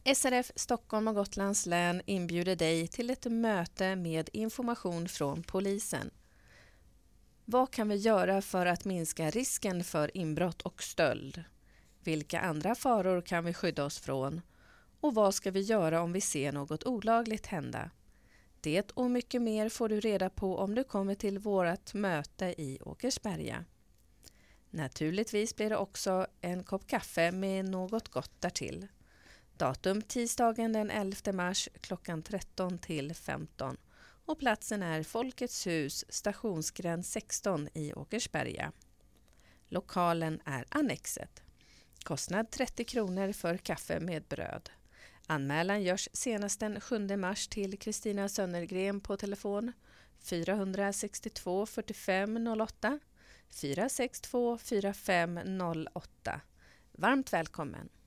SRF Stockholm och Gotlands län inbjuder dig till ett möte med information från polisen. Vad kan vi göra för att minska risken för inbrott och stöld? Vilka andra faror kan vi skydda oss från? Och vad ska vi göra om vi ser något olagligt hända? Det och mycket mer får du reda på om du kommer till vårt möte i Åkersberga. Naturligtvis blir det också en kopp kaffe med något gott därtill. Datum tisdagen den 11 mars klockan 13 till 15 och platsen är Folkets hus, stationsgräns 16 i Åkersberga. Lokalen är Annexet. Kostnad 30 kronor för kaffe med bröd. Anmälan görs senast den 7 mars till Kristina Sönnergren på telefon 462 45 08 462 45 08. Varmt välkommen!